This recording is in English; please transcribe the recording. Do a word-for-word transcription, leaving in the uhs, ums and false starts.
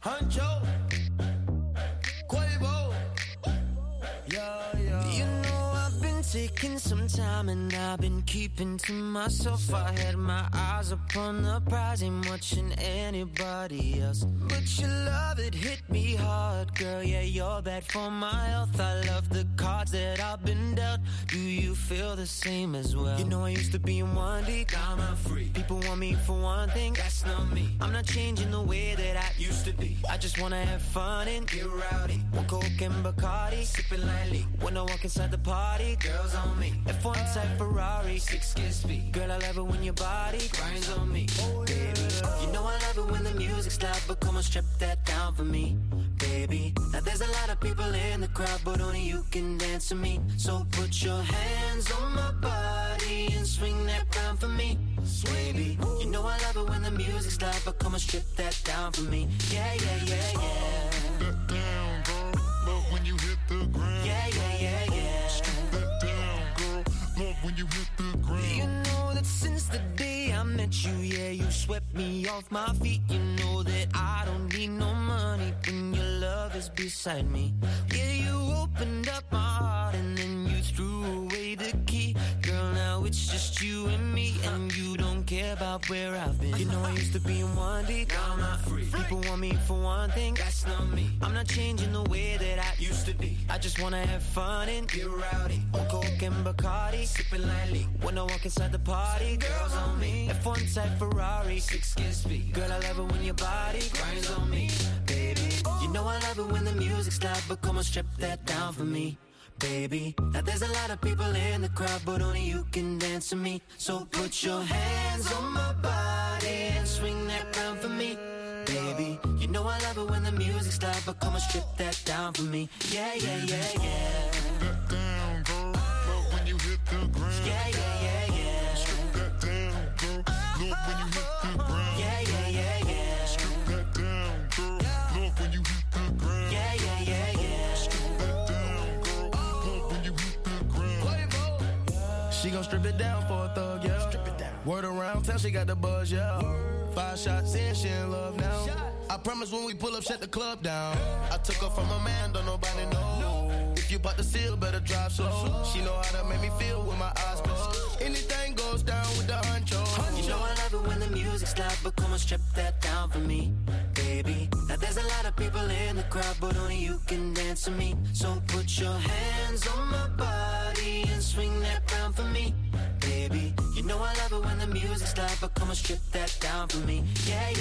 Huncho, Quavo, yeah, yeah. You know I've been taking some time and I've been keeping to myself. I had my eyes upon the prize, ain't watching anybody else. But your love, it hit me hard, girl. Yeah, you're bad for my health. I love the cards that I've been dealt. Do you feel the same as well? You know I used to be in one deep, now I'm free. People want me for one thing, that's not me. I'm not changing the way that I used to be. I just wanna have fun and get rowdy. One Coke and Bacardi, sipping lightly. When I walk inside the party, girls on me. F one type Ferrari, six gear speed. Girl, I love it when your body grinds on me, baby. You know I love it when the music's loud, but come on, strip that down for me, baby. Now there's a lot of people in the crowd, but only you can dance to me. So put your hands on my body and swing that round for me, baby. You know I love it when the music's loud, but come on, strip that down for me. Yeah, yeah, yeah, yeah. Strip that down, girl. Love when you hit the ground. Yeah, yeah, yeah, yeah. Strip that down, girl. Love when you hit the ground. You know that since the day I met you, yeah, you swept me off my feet. You know that I don't need no money when your love is beside me. Yeah, you opened up my heart and then you threw away the key. Girl, now it's just you and me, and you don't care about where I've been. You know I used to be in one deep, now I'm not free. People want me for one thing, that's not me. I'm not changing the way that I used to be. I just wanna have fun and get rowdy. One Coke and Bacardi, sipping lightly. When I walk inside the party, girls on me. F one type Ferrari, six gear speed. Girl, I love it when your body grinds on me, baby. You know I love it when the music's loud, but come on, strip that down for me, baby. Now there's a lot of people in the crowd, but only you can dance to me. So put your hands on my body and swing that round for me, baby. You know I love it when the music's loud, but come on, strip that down for me. Yeah, yeah, yeah, yeah. Strip that down, girl. Love when you hit the ground. Yeah, yeah, yeah, yeah. Strip that down, girl. Love when you hit the ground. Yeah, yeah, yeah, yeah. Strip that down, girl. Love when you hit the ground. Yeah, yeah, yeah, yeah. Strip that down, girl. Love when you hit the ground. She gon' strip it down for a thug, yeah. Strip it down. Word around town, she got the buzz, yeah. Five shots in, she in love now. I promise when we pull up, shut the club down. I took her from a man, don't nobody know. If you bought the seal, better drive slow. She know how to make me feel with my eyes closed. Anything goes down with the honcho. You know I love it when the music's loud, but come on, strip that down for me, baby. Now there's a lot of people in the crowd, but only you can dance to me. So put your hands on my body and swing that round for me, baby. You know I love it when the music's loud, but come on, strip that down for me. Yeah, yeah.